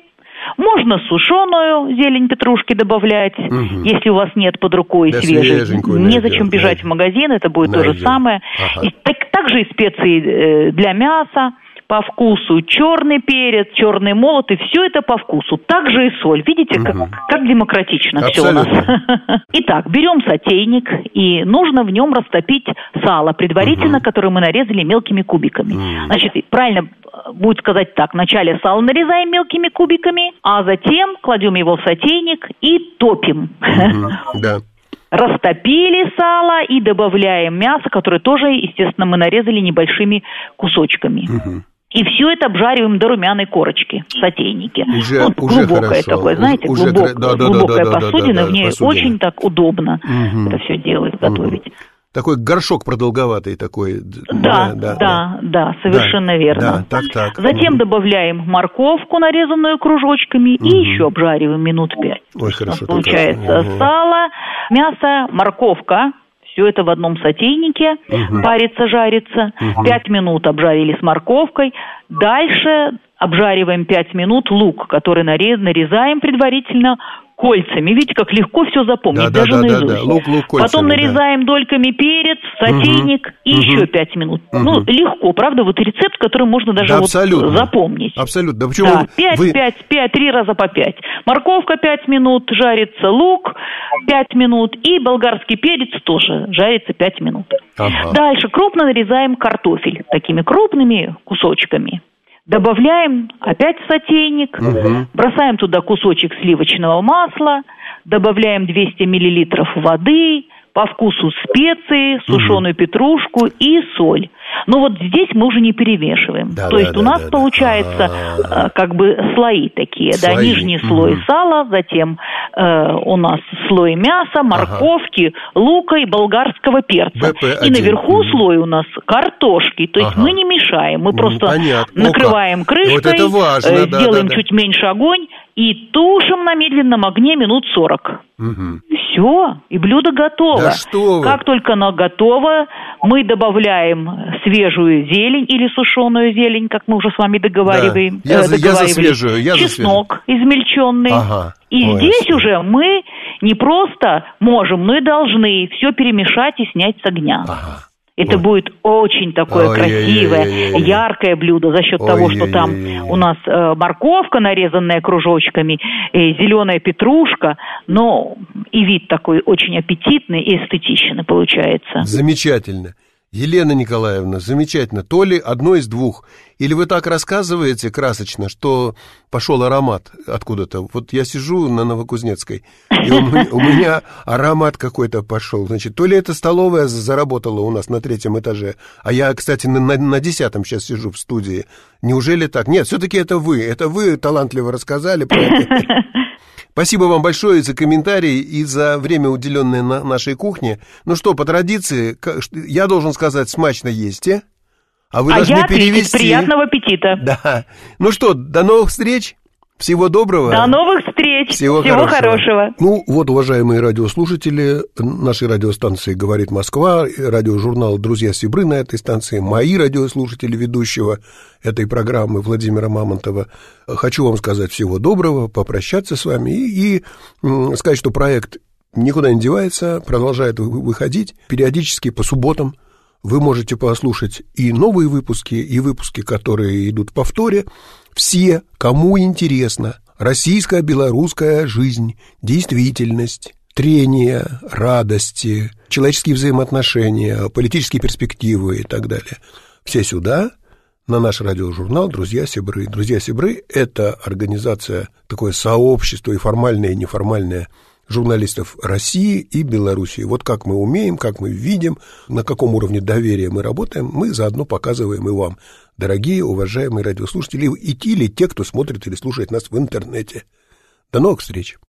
Можно сушеную зелень петрушки добавлять, угу. если у вас нет под рукой да свежей. Незачем бежать найдем. в магазин, это будет найдем. то же самое. Ага. И, так, также и специи для мяса. По вкусу черный перец, черный молот, и все это по вкусу. Также и соль. Видите, угу. как, как демократично Абсолютно. все у нас. Итак, берем сотейник, и нужно в нем растопить сало, предварительно, угу. которое мы нарезали мелкими кубиками. Угу. Значит, правильно будет сказать так. Вначале сало нарезаем мелкими кубиками, а затем кладем его в сотейник и топим. Угу. Да. Растопили сало и добавляем мясо, которое тоже, естественно, мы нарезали небольшими кусочками. Угу. И все это обжариваем до румяной корочки в сотейнике. Уже, ну, уже глубокое хорошо. такое, знаете, уже, глубок, да, да, глубокая да, да, посудина, да, да, в ней посудина. очень так удобно угу. это все делать, готовить. Угу. Такой горшок продолговатый такой. Да, да, да, да, да совершенно да, верно. Да, так, так. Затем угу. добавляем морковку, нарезанную кружочками, угу. и еще обжариваем минут пять. Ой, хорошо. Получается угу. сало, мясо, морковка. Все это в одном сотейнике угу. парится, жарится. Угу. Пять минут обжарили с морковкой. Дальше обжариваем пять минут лук, который нарезаем предварительно кольцами. Видите, как легко все запомнить, да, даже да, наизусть. Да, да. Лук, лук, кольцами, Потом нарезаем да. дольками перец, сотейник угу. и угу. еще пять минут. Угу. Ну, легко, правда? Вот рецепт, который можно даже да, вот запомнить. Абсолютно. Да, почему да, пять, вы... пять, пять, три раза по пять. Морковка пять минут, жарится лук пять минут, и болгарский перец тоже жарится пять минут. Ага. Дальше крупно нарезаем картофель такими крупными кусочками. Добавляем опять в сотейник, угу. бросаем туда кусочек сливочного масла, добавляем двести миллилитров воды, по вкусу специи, сушеную угу. петрушку и соль. Но вот здесь мы уже не перемешиваем. Да, То да, есть да, у нас да, получается да. как бы слои такие. Слои. Да, нижний угу. слой сала, затем э, у нас слой мяса, морковки, ага. лука и болгарского перца. бэ пэ один. И наверху угу. слой у нас картошки. То есть ага. мы не мешаем, мы просто Понятно. накрываем ну, крышкой, вот это важно, э, да, делаем да, да. чуть меньше огонь и тушим на медленном огне минут сорок. Угу. Все, и блюдо готово. Да что вы. Как только оно готово, мы добавляем свежую зелень или сушеную зелень, как мы уже с вами договариваем. Да. Я, э, я за свежую. Я Чеснок за измельченный. Ага. И Ой, здесь ясно. уже мы не просто можем, но и должны все перемешать и снять с огня. Ага. Это Ой. будет очень такое Ой, красивое, ой, ой, ой. яркое блюдо за счет Ой, того, что ой, там ой, ой. у нас э, морковка, нарезанная кружочками, э, зеленая петрушка, но и вид такой очень аппетитный и эстетичный получается. Замечательно. Елена Николаевна, замечательно. То ли одно из двух. Или вы так рассказываете красочно, что пошел аромат откуда-то. Вот я сижу на Новокузнецкой, и у меня аромат какой-то пошел. Значит, то ли эта столовая заработала у нас на третьем этаже, а я, кстати, на, на десятом сейчас сижу в студии. Неужели так? Нет, все-таки это вы. Это вы талантливо рассказали про это. Спасибо вам большое за комментарии и за время, уделенное на нашей кухне. Ну что, по традиции, я должен сказать, смачно есть, а? А вы а должны я перевести. Приятного аппетита. Да. Ну что, до новых встреч. Всего доброго. До новых встреч. Всего, Всего хорошего. хорошего. Ну, вот, уважаемые радиослушатели, нашей радиостанции «Говорит Москва», радиожурнал «Друзья Сибры» на этой станции, мои радиослушатели, ведущего этой программы Владимира Мамонтова. Хочу вам сказать всего доброго, попрощаться с вами и, и сказать, что проект никуда не девается, продолжает выходить периодически по субботам. Вы можете послушать и новые выпуски, и выпуски, которые идут в повторе. Все, кому интересно, российская, белорусская жизнь, действительность, трения, радости, человеческие взаимоотношения, политические перспективы и так далее. Все сюда, на наш радиожурнал «Друзья Сибры». «Друзья Сибры» — это организация, такое сообщество и формальное, и неформальное журналистов России и Белоруссии. Вот как мы умеем, как мы видим, на каком уровне доверия мы работаем, мы заодно показываем и вам, дорогие, уважаемые радиослушатели, или те, кто смотрит или слушает нас в интернете. До новых встреч!